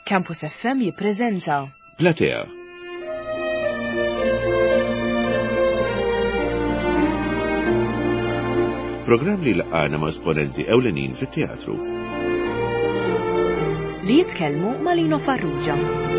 Campus FM jippreżenta Platea. Programm li laqana ma' esponenti ewlenin fit-teatru. li jitkellmu ma' Lino Farrugia.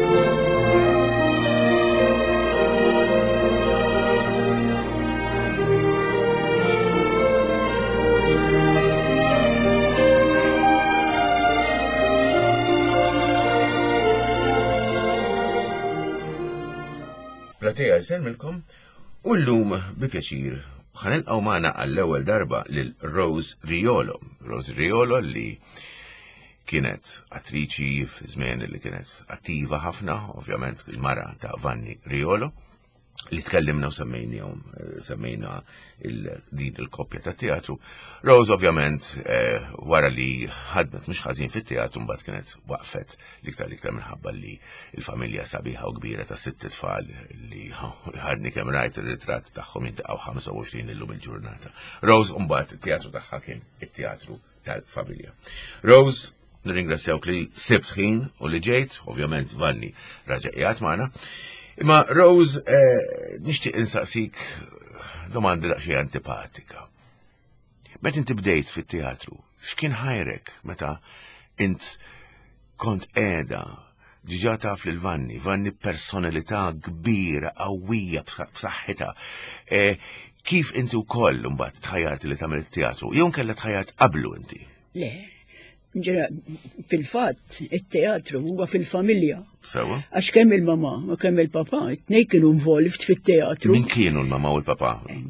Platea jselmilkom u llum bi pjaċir ħanilqgħu magħna għall-ewwel darba lil Rose Riolo. Rose Riolo li kienet attriċi f'żmien li kienet attiva ħafna, ovvjament il-mara ta' Vanni Riolo, li tkellimna u semmejna din il-koppja ta' teatru. Rose ovvjament wara li ħadmet mhux ħażin fit-teatru mbagħad kienet waqfet l-iktar minħabba li l-familja sabiħa u kbira ta' 6 tfal li ħadni kemm rajt ir-ritratt tagħhom jintaqgħu 25 illum il-ġurnata. Rose mbagħad it-teatru tagħha kien it-teatru tal-familja. Rose, nirringrazzjawk li sibt ħin u li ġejt, ovvjament Vanni raġa' qiegħed magħna. Imma Rose, nixtieq insaqsik domanda daqsxejn antipatika. Meta inti bdejt fit-teatru, x'kien ħajrek meta int kont qiegħda diġà taf lil Vanni personalità kbira, qawwija b'saħħitha. Kif inti wkoll imbagħad tħajjart li tagħmel it-teatru, jew inkella tħajjart qablu inti? Le, fil-fatt it-teatru huwa fil-familja. Sewa? Għax kemm il-mama u kemm il-papa, it-tnejn kienu involved fit-teatru. Min kienu l-mama u l-papa?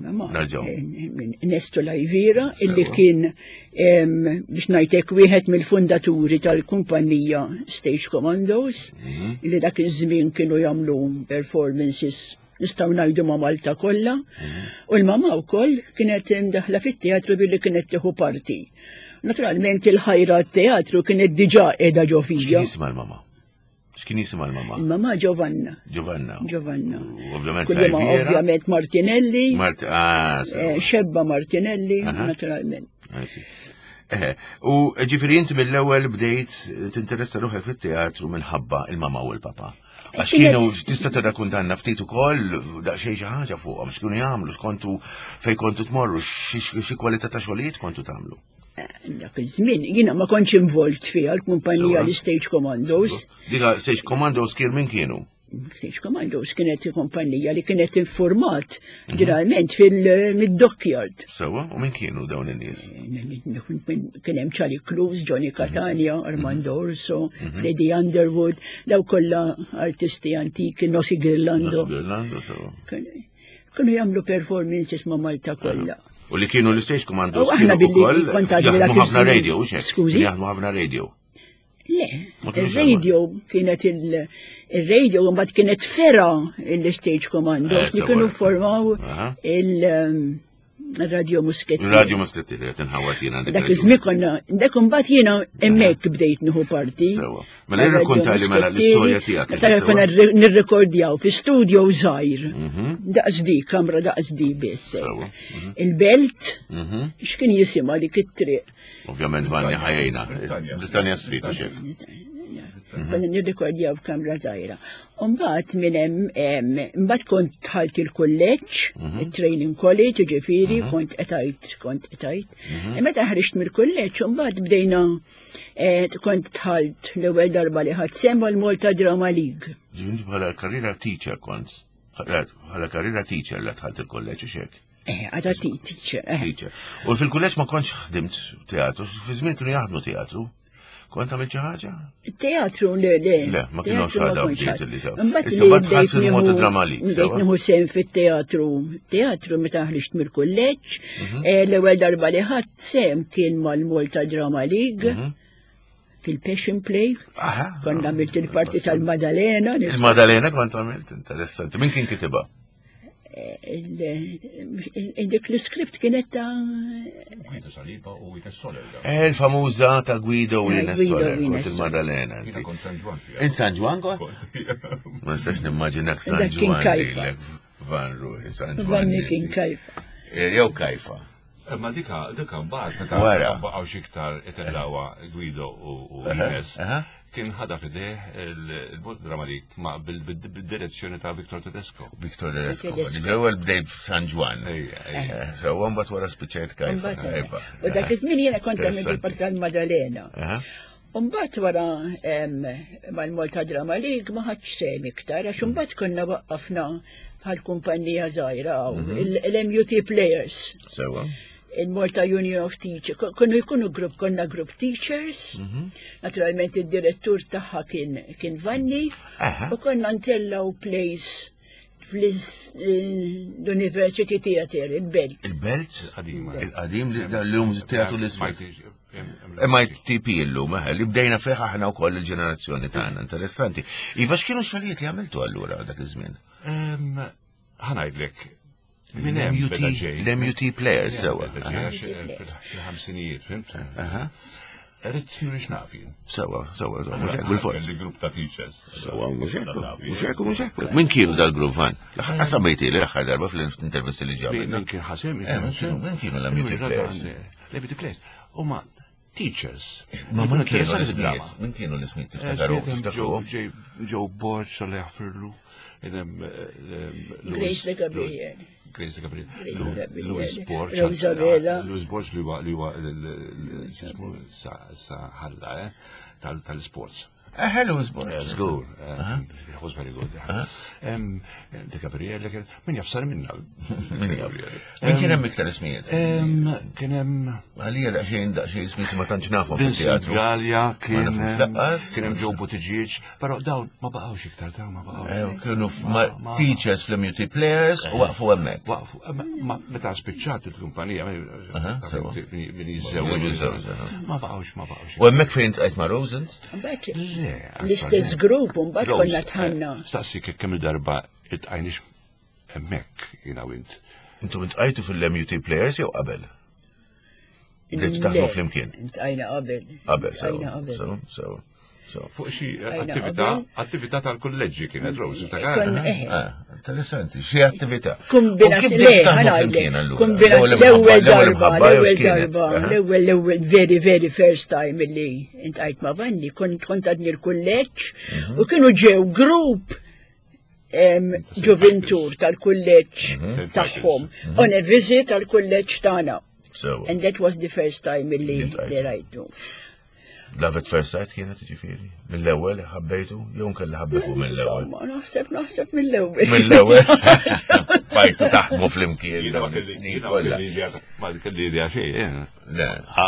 Nesto Lajvira, illi kien biex ngħidlek wieħed mill-fundaturi tal-kumpanija Stage Commandos, illi dak iż-żmien kienu jagħmlu performances nistgħu ngħidu ma' Malta kollha, u l-mama wkoll kienet imdaħla fit-teatru billi kienet tieħu parti. Naturalment il-ħajra t-teatru kienet diġà qiegħda ġo fija. X'kien jisimha l-mama? X'kien jisimha l-mama? Il-mama Giovanna. Ovvjament ovvjament Martinelli. Sewa. Xebba Martinelli, naturalment. U ġifieri inti mill-ewwel bdejt tinteressa ruħek fit-teatru minħabba il-mama u l-papa. Għax kienu tista' tirrakkuntanna ftit ukoll daqsxejn xi ħaġa fuqhom x'kienu jagħmlu, x'kontu fejn kontu tmorru, xi kwalità ta' xogħlijiet kontu tagħmlu. Dak iż-żmien jiena ma kontx involt fiha l-kumpanija li Stage Commandos. Dika Stage Commandos kien min kienu? Stage Commandos kienet kumpanija li kienet infurmat ġeneralment mid-dockyard. Sewa, u min kienu dawn in-nies? Kien hemm Charlie Close, Johnny Catania, Armando Orso, Freddie Underwood, daw kollha artisti antiki, Nossi Girlando. Sewa. Kienu jagħmlu performances ma' Malta kollha. U li kienu l-Stage Commandos kienu ukoll jaħdmu ħafna radio, u xek? Skużi? Jaħdmu ħafna radio. Le, il-radio kienet il-radio mbagħad kienet fera l-Stage Commandos li kienu formaw il-Radio Muschetti. Il-Radio Muschetti li qed inħawat jiena dak iż-żmien konna dak imbagħad jiena hemmhekk bdejt nieħu parti. Sewa. Mela irrakkontali mela l-istorja tiegħek. Meta konna nirrekordjaw fi studio żgħir. Daqs di, kamra daqs di biss. Il-Belt, x'kien jisimha dik it-triq. Ovvjament Vanni ħajjejna. Britannia Street xek. Konna nirrekordjaw f'kamra żgħira. Mbagħad minn hemm mbagħad kont dħalt il-kulleġġ, il-training college, ġifieri kont qetajt. Meta ħriġt mill-kulleġġ mbagħad bdejna kont dħalt l-ewwel darba li ħadd semma l-Malta Drama League. Ġint bħala karriera teacher kont. Bħala karriera teacher li dħalt il-kulleġġ u xek. Għada teacher. U fil-kulleġġ ma kontx ħdimt teatru, fi żmien kienu jaħdmu teatru. Kont għamil xi ħaġa? Teatru le. Le, ma kienu xħada bdiet li sew. Issa bad ħadd il-Malta Drama League. Bdejt nieħu sehem fit-teatru. Teatru meta ħriġt mill-kulleġġ, l-ewwel darba li ħadd sehem kien mal-Malta Drama League fil-Passion Play. Konna għamilt il-parti tal-Madalena. Il-Madalena kont għamilt, interessanti. Min kien kitibha? Dik l-skript kienet ta' il-famuża ta' Guido u Ines Soler, kont il-Madalena. Int San Juan kont? Ma nistax nimmaġinak San Juan lilek Van Ruhi, San Juan. Vanni kien kajfa. Jew kajfa. Ma dika mbagħad meta baqgħu xiktar itellawha Guido u Ines kien ħada fideh il-drama dik ma bil-direzzjoni ta' Victor Tedesco. Victor Tedesco. L-ewwel bdejt San Juan. So mbagħad wara spiċċajt kajfa. U dak iż-żmien jiena kont hemm il-Park tal-Madalena. Mbagħad wara mal-Malta Drama League ma ħadx sehem iktar għax imbagħad konna waqqafna bħal kumpanija żgħira l-MUT Players. Il-Malta Union of Teachers. Konna grupp teachers. Naturalment id-direttur tagħha kien Vanni. U konna ntellaw plays fl-University Theatre, il-Belt. Il-Belt? Il-qadim l-lum teatru l-isfajt. MITP l-lum, li bdejna fiħa ħna u koll il-ġenerazzjoni tagħna, interessanti. Iva x'kienu xogħlijiet li għamiltu allura dak iż-żmien? Ħanajdlek. L-MUT Players, sewa. Fil-ħamsinijiet, fimt? Rrit juri xnafin. Sewa, bil-fort. Il-grupp ta' teachers. Sewa, muxek. Min kienu dal-grupp fan? Għassa bejti li l-axħar darba fl-intervisti li ġabin. Min kien ħasem? Min kienu l-MUT Players? L-MUT Players. Uma teachers. Ma min kienu l-ismijiet? Min kienu l-ismijiet? Joe Borch, Saleh Firlu. Grace de Gabriel. Louis Borch. Rosabella. Louis Borch li huwa sa ħalla tal-sports. Louis Borch. That's good. It was very good. De Gabriel, min jafsar minna. Min kien hemm iktar ismijiet? Kien hemm għalija daqsxejn ismijiet ma tantx nafhom fil-teatru. Gallia kien hemm Joe Buttigieg, però dawn ma baqgħux iktar dawn ma baqgħux. Kienu teachers fl-MUT Players u waqfu hemmhekk. Meta spiċċat il-kumpanija min jiżżewweġ ma baqgħux. U hemmhekk fejn tqajt ma' Rosens? L-istess grupp mbagħad konna tħanna. Staqsi kemm il-darba itqajniex hemmhekk jiena wint. Intom intqajtu fil-MUT Players jew qabel? Bdejt taħdmu flimkien? Intqajna qabel. Sew. Fuq xi attività tal-kolleġġi kienet Rose ta' interessanti, xi attività. L-ewwel very first time illi intqajt ma' Vanni kont għadni l-kulleġġ u kienu ġew grupp ġuventur tal-kulleġġ tagħhom on a visit tal-kulleġġ tagħna. And that was the first time illi rajtu. Love at first sight kienet ġifieri? Mill-ewwel ħabbejtu jew kelli ħabbeku mill-ewwel? Naħseb mill-ewwel. Mill-ewwel. Bajtu taħdmu flimkien dawn is-snin kollha. Ma kelli idea xejn. Le,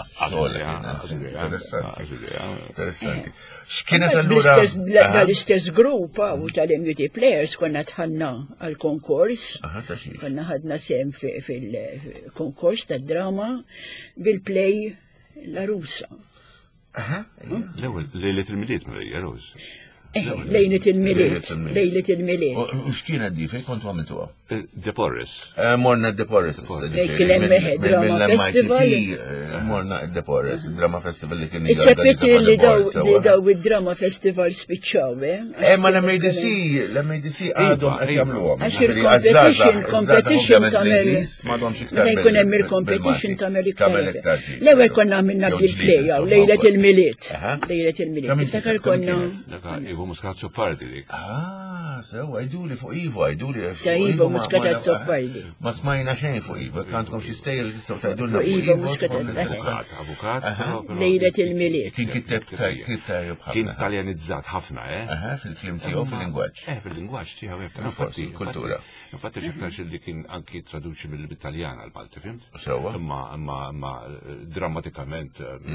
interessanti. X'kienet allura? L-istess grupp u tal-MUT Players konna tħanna għal-konkors. Konna ħadna sehem fil-konkors tad-drama bil-play La Russa. L-ewwel lejlet il-miliet Marija Rose. Lejlet il-miliet. U x'kienet di fejn kontu għamiltuha? Deporres. Morna Deporres. Kien hemm Drama Festival. Morna Deporres, Drama Festival li kien. Iċċepit li daw id-Drama Festival spiċċaw, ma l-MADC għadhom qed jagħmluhom. Għax il-competition tagħmel. Meta jkun hemm il-competition tagħmel iktar. L-ewwel konna għamilna bil-play lejlet il-miliet. Tiftakar konna. Muscazzo Pardi dik. Sew, għajduli fuq Ivo, għajduli. Ta' Ivo Muscazzo Pardi. Ma smajna xejn fuq Ivo, kantkom xi stejl tistgħu tgħidulna fuq Ivo Muscazzo. Avukat. Lejlet il-miliet. Kien kiteb kien taljanizzat ħafna, fil-klim tiegħu fil-lingwaġġ. Fil-lingwaġġ tiegħu hekk. Forsi kultura. Infatti xektax li kien anki traduċi mill-Italjan għal-Malti, fimt? Sewa. Ma drammatikament.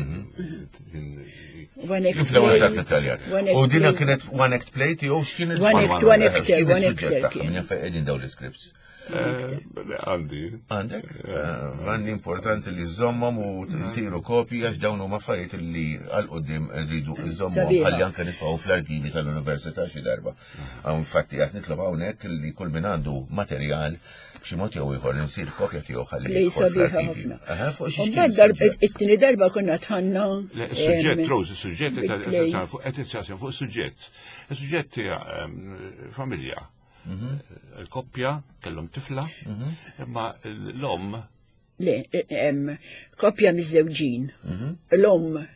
U dina kienet one act play tiegħu x'kienet? One actor. Minn fejn qegħdin dawn l-scripts. Għandek? Għandi importanti li żommhom u jsiru kopji għax dawn huma affarijiet li għal-qudiem rridu iżommhom ħalli anke nitfgħu fl-arkivi tal-Università xi darba. Infatti qed nitlob hawnhekk li kull min għandu materjal b'xi mod jew ieħor insir kopja tiegħu ħalli ħafna. It-tieni darba konna tħanna. Is-suġġett Rose, is-suġġett fuq is-suġġett. Is-suġġett hija familja. Il-koppja kellhom tifla, imma l-om. Le, koppja miż-żewġin. L-om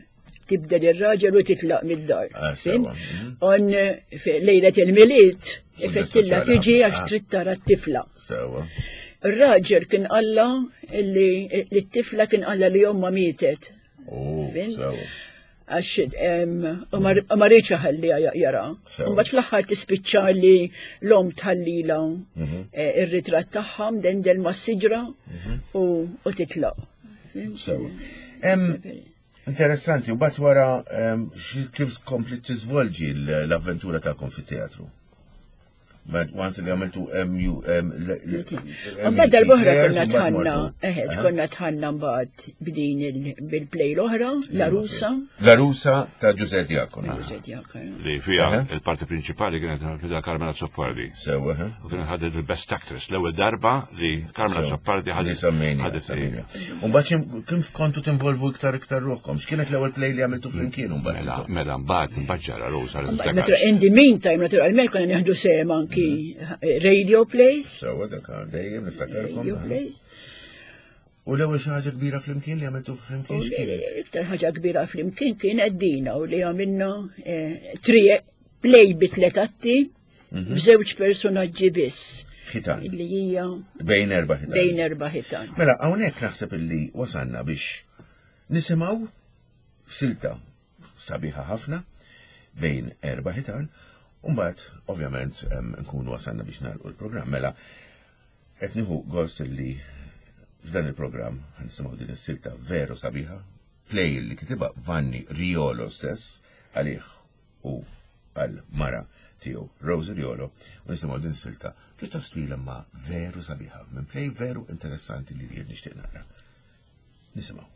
tibdel ir-raġel u titlaq mid-dar. sewa. On lejlet il-miliet, ifettilla soċjali tiġi ħafna. għax trid tara t-tifla. Sewa. Ir-raġel kien qalla li t-tifla kien qalla li jomma mietet. Fin? Sewa. Għax ma rridx ħalli jara. Sewa. Mbagħad fl-aħħar tispiċċa li l-om tħallila ir-ritratt tagħha mdendel mas-siġra u titlaq. Sewa. Interessanti, u bat wara kif kompli tiżvolġi l-avventura ta'kom fit-teatru. Once li għamiltu Mbagħad dal-boħra konna tħanna mbagħad b'din bil-plej l-oħra, L-Arusa ta' Giuseppe Diaconu. Li fija il-parti principali kienet da Carmela Zoppardi. Sewa, U kienet ħadet il-Best Actress. L-ewwel darba li Carmela Zoppardi ħadet. U mbagħad kif kontu tinvolvu iktar ruħkom? X'kienet l-ewwel play li għamiltu flimkien mbagħad? Mela mbagħad ġara Rosa. In the meantime, naturalment konna nieħdu sema anki radio plays. Sewa, dakar dejjem niftakarkom. Radio plays. U l-ewwel xi ħaġa kbira flimkien li għamiltu flimkien x'kienet? Iktar ħaġa kbira flimkien kien għaddina u li għamilna play bitlet atti b'żewġ personaġġi biss. Ħitan. Li hija Bejn erba' ħitan. bejn erba' ħitan. Mela, hawnhekk naħseb illi wasanna biex nisimgħu silta sabiħa ħafna bejn erba' ħitan, u mbagħad ovvjament nkunu wasanna biex nagħlqu l-programm. Mela, qed nieħu gost illi f'dan il-programm ħannisimgħu din is-silta veru sabiħa, play li kitibha Vanni Riolo stess għalih u għal mara tiegħu Rose Riolo, u nisimgħu din is-silta pjuttost twila ma veru sabiħa, minn play veru interessanti li jien nixtieq nara. Nisimgħu.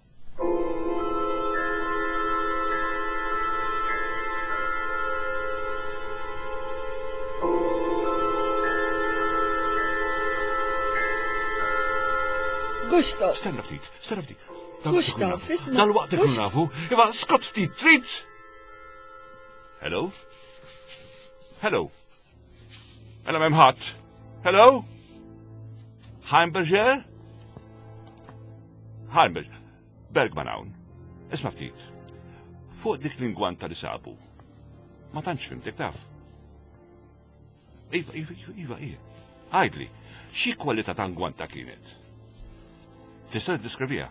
Gustav, Stenna ftit. Gustav, isma'. Dal-waqt ikun nafu. Iva, skott ftit, trid. Hello? Hello? Mela m'hemm ħadd. Hello? Heimberger? Heimberger. Bergman hawn. Isma' ftit. Fuq dik l-ingwanta li sabu. Ma tantx fimtek taf. Iva. Għajdli, xi kwalità ta' ngwanta kienet? Tista' tiddiskrivija?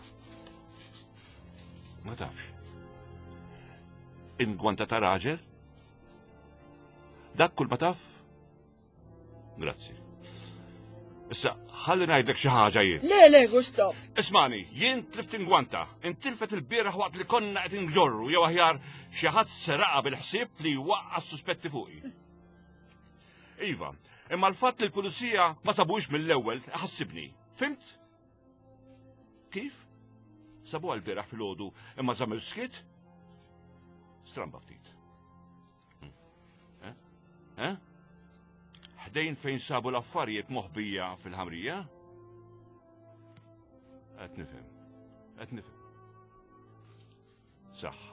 Ma tafx. Ingwanta ta' raġel? Dak kull ma taf? Grazzi. Issa, ħalli ngħidlek xi ħaġa jien. Le, Gustav. Ismani, jien tlift ingwanta, intilfet il-bieraħ waqt li konna qed inġorru jew aħjar xi ħadd seraqa bil-ħsieb li waqqa suspetti fuqi. Iva, imma l-fatt li l-pulizija ma sabux mill-ewwel ħassibni. Fimt? Kif? Sabu għal-biraħ fil-ħodu imma zamil skit? Stramba ftit. Ħdejn fejn sabu l-affarijiet moħbija fil-ħamrija? Qed nifhem. Saħħa.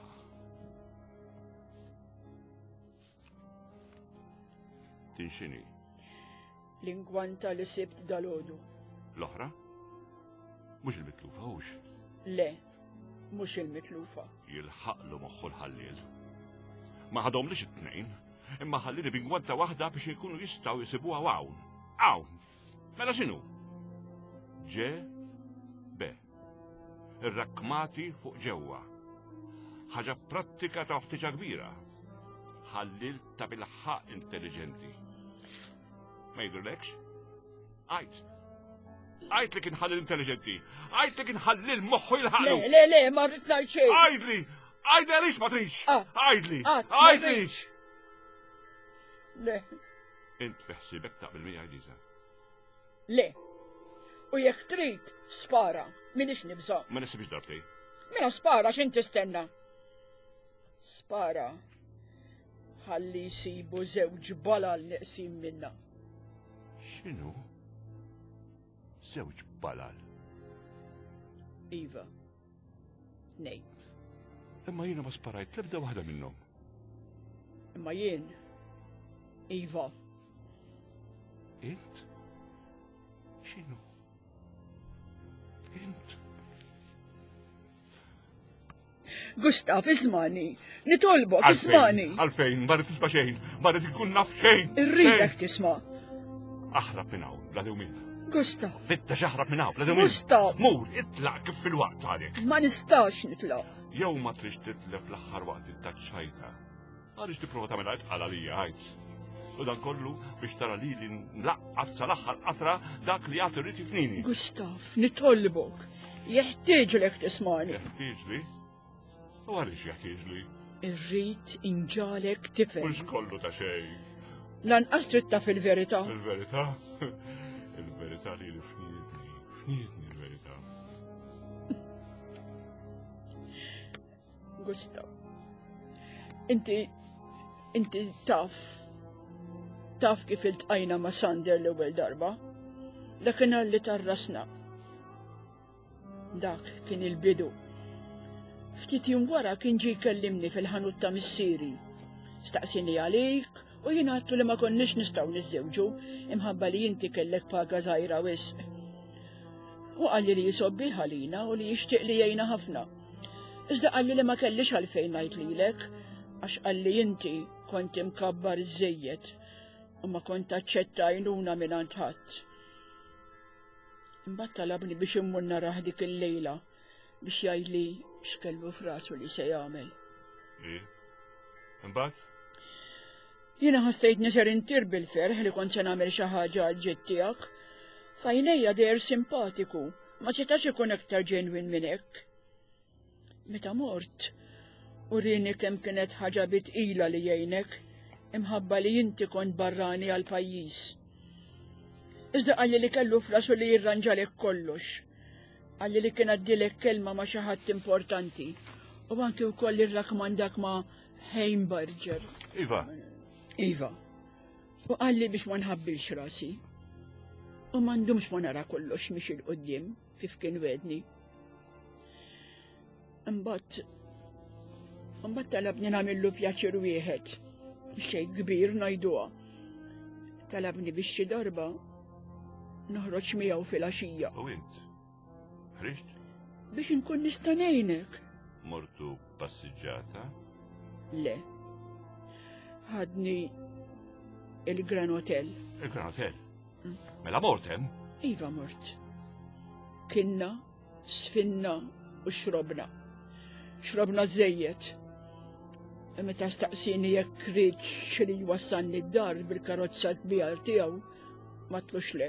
Tinxini. L-ingwanta li sibt dal-ħodu. L-oħra? Mux il-mitlufa, hux? Le, mux il-mitlufa. Jilħaqlu moħħu l-ħallil. Ma ħadhom lix it-tnejn, imma ħallili bingwanta waħda biex jkunu jistaw jisibuha hawn. Hawn. Mela x'inhu? Ġe, be. Ir-rakmati fuq ġewwa. Ħaġa prattika ta' ħtiġa kbira. Ħallil ta' bil-ħaq intelligenti. Ma jidrulekx? Għajt li kien ħallil intelligenti. Għajt li kien ħallil moħħu jilħaqlu. Le, ma rrid ngħid xejn. Għajdli! Għajdli għalix ma trix! Għajdli! ma rridx. Le, Int fiħsibek taqbel mi għajdiza. le. U jekk trid, spara, minix nibża. Ma nisibx darbtej. Mela spara x'in tistenna. Spara. Ħalli jsibu żewġ balal neqsin minna. X'inhu? Żewġ balal. Iva. Ngħid. Imma jiena ma sparajt l-ebda waħda minnhom. Imma jien. Iva. Int? X'inhu? Int? Gustav, ismani, nitolbok, ismani. Għalfejn, ma rrid tisma' xejn, ma rrid ikun naf xejn. Irridek tisma'. Aħrab minn hawn, bla dewmien. Gustav. Fitta xaħrab minn hawn, bla dewmien. Gustav. Mur, itlaq kif fil-waqt għalek. Ma nistax nitlaq. Jew ma trix titlef l-aħħar waqt it-taċċajta. Għaliex tipprova tagħmel qala għalija ħajt. U dan kollu biex tara li nlaqqat sal-aħħar qatra dak li għad irrid jifnini. Gustav, nitolbok. Jeħtieġlek tismani. Jeħtieġli? U għaliex jeħtieġli? Irrid inġalek tifhem. Mhux kollu ta' xejn. Lanqas trid taf il-verità. Il-verità? Il-verità li fnietni il-verità. Gustav, inti taf kif iltqajna ma' Sander l-ewwel darba? Dakinhar li tarrasna. Dak kien il-bidu. Ftit jum wara kien ġie jkellimni fil-ħanut ta' missieri. Staqsini għalik u jien għadtu li ma konniex nistgħu niżżewġu imħabba li inti kellek paga żgħira wisq. U qalli li jisobbi ħalina u li jixtieq li jgħinna ħafna. Iżda qalli li ma kellix għalfejn ngħid lilek għax qalli inti kont imkabbar żejjed u ma kont taċċetta għajnuna mingħand ħadd. Imbagħad talabni biex immur narah dik il-lejla biex jgħidli x'kellu f'rasu li se jagħmel. Imbagħad? Jiena ħassejtni ser intir bil-ferħ li kont se nagħmel xi ħaġa għal ġid tiegħek. F'għajnejja dejher simpatiku, ma setax ikun aktar ġenwin minn hekk. Meta mort, urini kemm kienet ħaġa bitqila li jgħinek imħabba li inti kont barrani għal pajjiż. Iżda qalli li kellu f'rasu li jirranġalek kollox. Qalli li kien għaddilek kelma ma' xi ħadd importanti u anki wkoll irrakmandak ma' Heimberger. Iva. Iva. U qalli biex ma nħabbilx rasi. U m'għandhomx ma nara kollox miex il-qudiem kif kien wedni. Imbagħad talabni nagħmillu pjaċir wieħed. Xejn kbir ngħiduha. Talabni biex xi darba noħroġ miegħu fil-għaxija. U int? Ħriġt? Biex inkun nista' ngħinek. Mortu passiġġata? Le. Ħadni il-Gran Hotel. Il-Gran Hotel? Mela mort hemm? Iva mort. Kinna, sfinna u xrobna. Xrobna żejjed. Meta staqsini jekk rridx xi li jwassalni d-dar bil-karozza kbira tiegħu ma tlux le.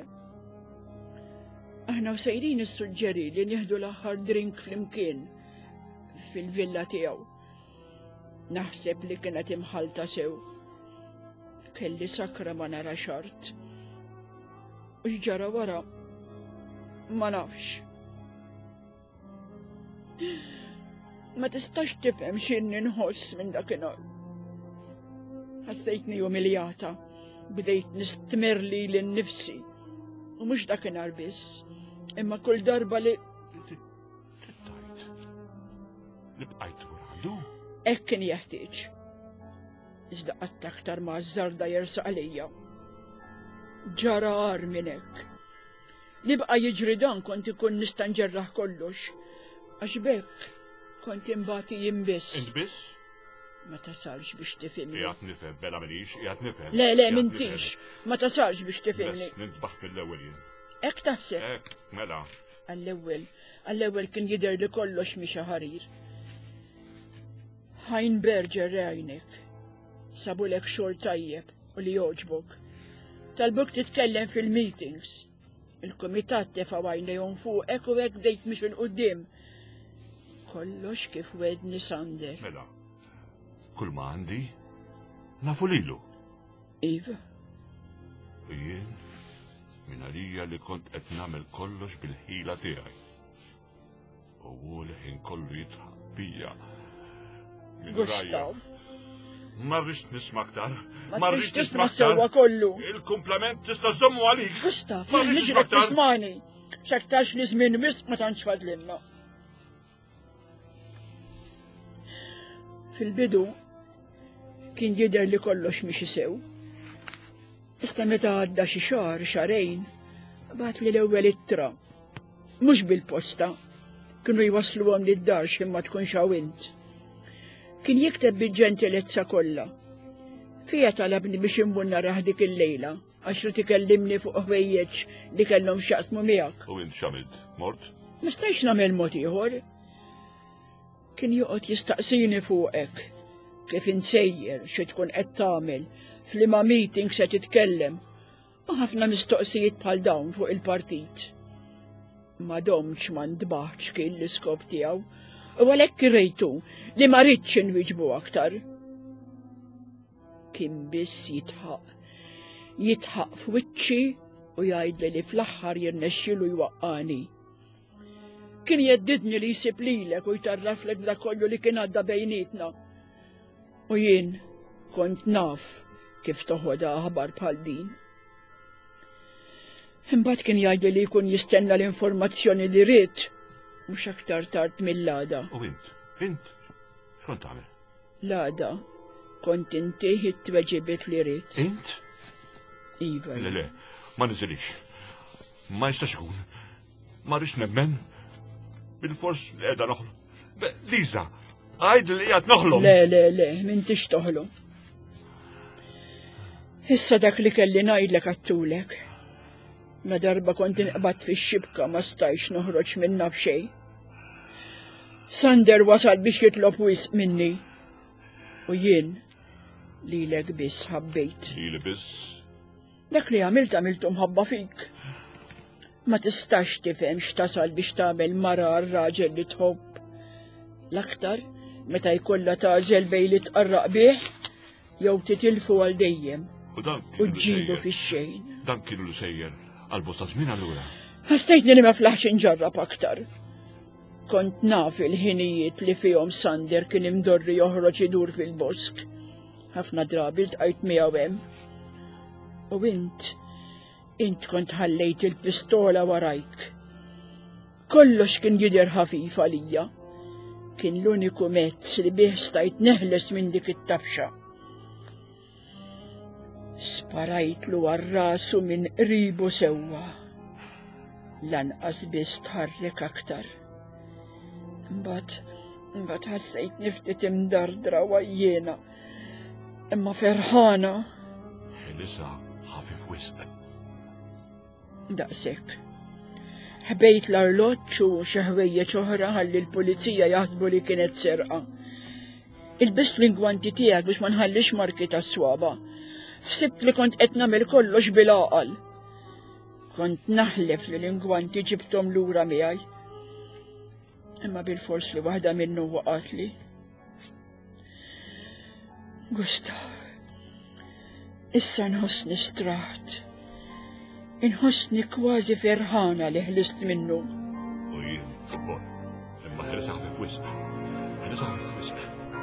Aħna sejrin issuġġeri li nieħdu l-aħħar drink flimkien fil-villa tiegħu. Naħseb li kienet imħalta sew. Kelli sakra ma nara xart. U x'ġara wara ma nafx. Ma tistax tifhem x'inni nħoss minn dakinhar. Ħassejtni umiljata, bdejt nistmer li l-nifsi. U mhux dakinhar biss, imma kull darba li Tittajt. Li bqajt għandu? hekk kien jeħtieġ. Iżda qatt aktar ma' żarda jersaq għalija. Ġara għar minn hekk. Li bqa' jiġri dan kont ikun nista' nġerraħ kollox, għax bekk kont imbagħti jien biss. Int biss? Ma tasalx biex tifhimni. Qiegħed nifhem, bella minix, qiegħed nifhem. Le, m'intix, ma tasalx biex tifhimni. Bess nintbaħ mill-ewwel jien. Hekk taħseb. Hekk, mela. Għall-ewwel kien jidher li kollox miexa ħarir. Heimberger għajnek. Sabulek xogħol tajjeb u li jogħġbok. Talbuk titkellem fil-meetings. Il-kumitat tefa' għajnejhom fuqek u hekk bdejt mhix il-qudiem. Kollox kif wedni Sander. Mela. Kull ma għandi nafu lilu. Iva. U jien minn għalija li kont qed nagħmel kollox bil-ħila tiegħi. U hu l-ħin kollu jitħaq bija. Gustav. Ma rridx nisma' aktar. Ma rridx tisma' sewwa kollu. Il-kumplament tista' żommu għalik. Gustav, Ma rridx niġrek aktar. tismani. X'aktarx li żmien wisq ma tantx fadlinna. Fil-bidu kien jidher li kollox mixi sew. Ista meta għadda xi xahar, xarejn, bagħat li l-ewwel ittra. Mhux bil-posta, kienu jwassluhom lid-dar x'imma tkun xawint. kien jikteb bil-ġentilezza kollha. Fija talabni biex imbunna dik il-lejla, għax tikellimni fuq ħwejjeġ li kellhom x'jaqsmu miegħek. U int x'għamilt? Mort? Ma stajtx nagħmel mod ieħor. Kien joqgħod jistaqsini fuqek, kif insejjer xi tkun qed tagħmel, f'liema meeting se titkellem, u ħafna mistoqsijiet bħal dawn fuq il-partit. Ma domx ma ntbaħx kien l-iskop tiegħu, u għalhekk irrejtu li ma rridx inwieġbu aktar. Kien biss jitħaq f'wiċċi u jgħidli li fl-aħħar jirnexxielu jwaqqani. Kien jeddidni li jsib lilek u jtarraflek b'dak kollu li kien għadda bejnietna. U jien kont naf kif toħodha aħbar bħal din. Imbagħad kien jgħidli li jkun jistenna l-informazzjoni li rrid mhux aktar tard mill-għada. U int, x'kont tagħmel? L-għada kont intih it-tweġibiet li rrid. Int? Iva. Le, ma niżilix. Ma jistax ikun. Ma rridx nemmen. Bil-fors qiegħda noħlu. Liza, għajd li qiegħed noħlom. Le, m'intix toħlu. Issa dak li kelli ngħidlek għattulek. Ma darba kont inqbad fix-xibka ma stajx noħroġ minnha b'xejn. Sander wasal biex jitlob wisq minni. U jien lilek biss ħabbejt. Lili biss? Dak li għamiltu mħabba fik. Ma tistax tifhem x'tasal biex tagħmel mara r-raġel li tħobb. L-aktar meta jkollha tagħżel bejn li tqarraq bih jew titilfu għal dejjem. U tġibu fix-xejn. Dan kienu l sejjer għal-bosta żmien allura. Ħassejtni li ma flaħx inġarrab aktar. Kont naf il-ħinijiet li fihom Sander kien imdorri joħroġ idur fil-bosk. Ħafna drabi ltqajt miegħu hemm. U int kont ħallejt il-pistola warajk. Kollox kien jidher ħafif għalija. Kien l-uniku mezz li bih stajt neħles minn dik it-tabxa. Sparajtlu għar-rasu minn qribu sewwa. Lanqas biss tħarrek aktar. Imbagħad ħassejt niftit imdardra wajjena. Imma ferħana. Elisa ħafif wisq. Daqshekk. Ħbejt l-arloġġ u xi ħwejjeġ oħra ħalli l-pulizija jaħsbu li kienet serqa. Ilbist l-ingwanti tiegħek biex ma nħallix marki tas-swaba. Ħsibt li kont qed nagħmel kollox bil-għaqal. Kont naħlef li l-ingwanti ġibthom lura miegħi. Imma bil-fors li waħda minnu waqatli. Gustav, issa nħossni straħt. Inħossni kważi ferħana li ħlist minnu. U jien, boj, imma ħeles ħafif wisq. Ħeles ħafif wisq.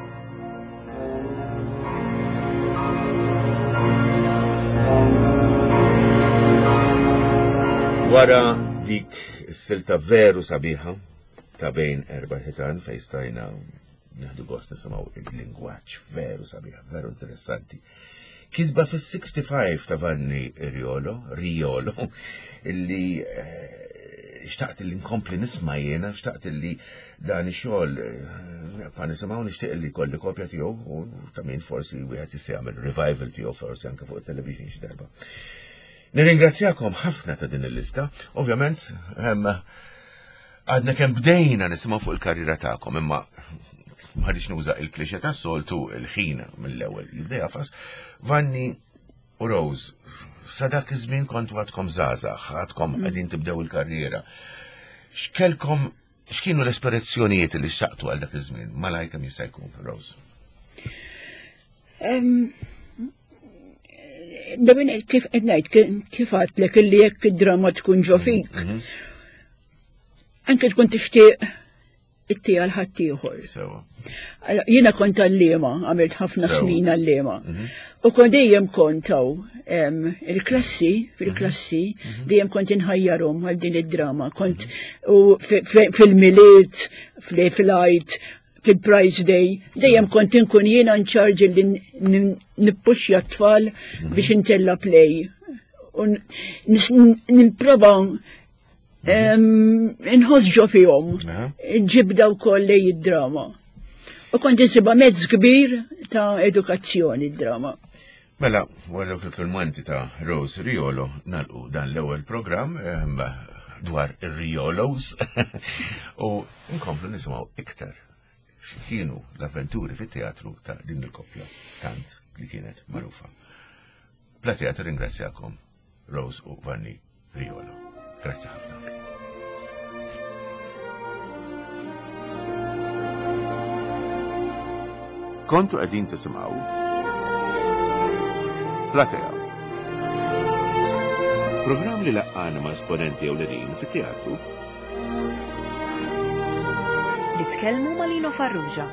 Wara dik is-silta veru sabiħa ta' bejn erba' ħitan fejn stajna nieħdu gost nisimgħu il-lingwaġġ veru sabiħ, veru interessanti. Kitba fis-65 ta' Vanni Riolo, illi xtaqt li nkompli nisma' jiena, xtaqt li dan ix-xogħol pa nisimgħu nixtieq li kolli kopja tiegħu u ta' min forsi wieħed jista' jagħmel revival tiegħu forsi anke fuq it-television xi darba. Nirringrazzjakom ħafna ta' din il-lista, ovvjament għadna kemm bdejna nisimgħu fuq il-karriera tagħkom, imma ma ħadix nuża il-klixé tas-soltu il-ħin mill-ewwel jibdeja fas. Vanni u Rose, sa dak iż-żmien kontu għadkom żgħażagħ, għadkom qegħdin tibdew il-karriera. X'kienu l-esperazzjonijiet li xtaqtu għal dak iż-żmien? Malaj kemm jista' jkun, Rose? Dabin kif qed ngħid, kif għadlek illi jekk id-drama tkun ġo fik. Anke tkun tixtieq it-tija l-ħaddieħor. Jiena kont għallima, għamilt ħafna snin għallima. U kont dejjem kontaw il-klassi, fil-klassi, dejjem kont inħajjarhom għal din id-drama. Kont fil-miliet, fil-għajt, fil-Prize Day, dejjem kont inkun jiena nċarġi li nippuxja t-tfal biex intella play. Nipprova nħoss ġo fihom, ġibda wkoll lej id-drama. U kont insiba mezz kbir ta' edukazzjoni d-drama. Mela, għal il-kelmanti ta' Rose Riolo nalqu dan l-ewwel programm dwar ir-Riolos u nkomplu nisimgħu iktar x'kienu l-avventuri fit-teatru ta' din il-koppja tant li kienet magħrufa. Bla teatru ringrazzjakom Rose u Vanni Riolo. Grazzi ħafna. Kontu għedin tisimaw Platea. Program li laqqana ma' esponenti ewlenin fit-teatru li tkellmu ma' Lino Farrugia.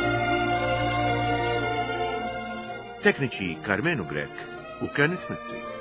Tekniċi Carmenu Grek u Kenneth Mezzi.